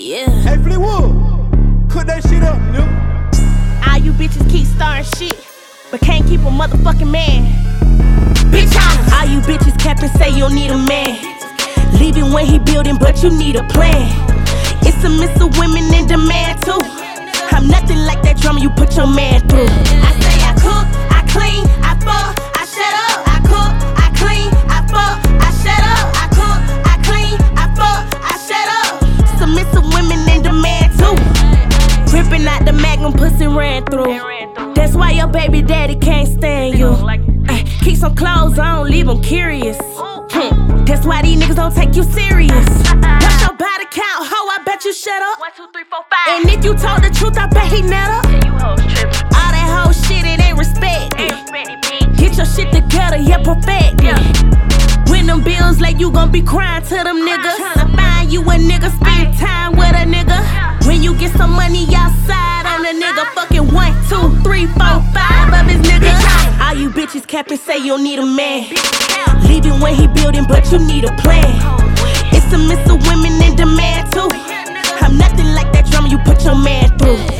Yeah. Hey, Fleetwood, cut that shit up, nigga. All you bitches keep starting shit, but can't keep a motherfucking man. Bitch, all you bitches cap and say you don't need a man. Leaving when he building, but you need a plan. It's a miss of women in demand too. I'm nothing like that drama you put your man through. I say I cook, I clean, I fuck, I shut up. I cook, I clean, I fuck, I shut up. I cook, I clean, I fuck, I shut up. Submissive women in demand too. Ripping out the Magnum, pussy ran through. That's why your baby daddy can't stand you. Keep some clothes on, leave them curious. That's why these niggas don't take you serious. What's your body count, ho? I bet you shut up. 1, 2, 3, 4, 5. And if you told the truth, I bet he net up. Yeah, you hoes trippin'. All that whole shit, it ain't respect. Ain't respected, bitch. Get your shit together, yeah, perfect. Yeah. When them bills like you gon' be crying to them niggas. Tryna find you a nigga, spend time with a nigga. When you get some money outside on a nigga, fucking 1, 2, 3, 4, 5 of his niggas. All you bitches cap and say you don't need a man. Leaving when he building, but you need a plan. It's a miss of women in demand too. I'm nothing like that drama you put your man through.